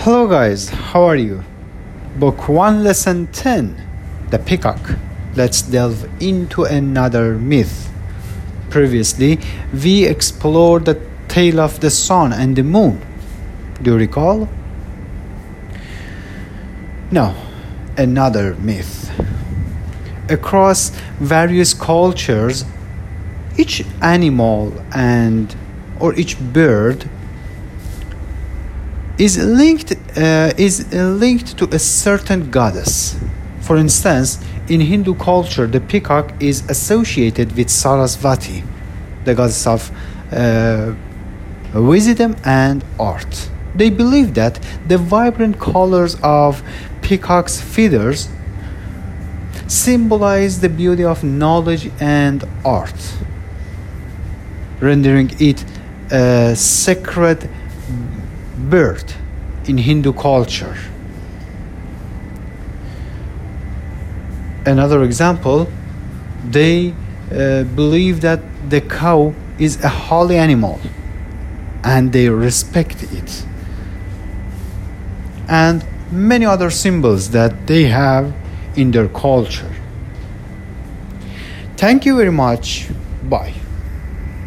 Hello guys, how are you? Book 1 Lesson 10, The Peacock. Let's delve into another myth. Previously, we explored the tale of the sun and the moon. Do you recall? Now, another myth. Across various cultures, each animal or each bird is linked to a certain goddess. For instance, in Hindu culture, the peacock is associated with Sarasvati, the goddess of wisdom and art. They believe that the vibrant colors of peacock's feathers symbolize the beauty of knowledge and art, rendering it a sacred bird in Hindu culture. Another example, they believe that the cow is a holy animal and they respect it, and many other symbols that they have in their culture. Thank you very much. Bye.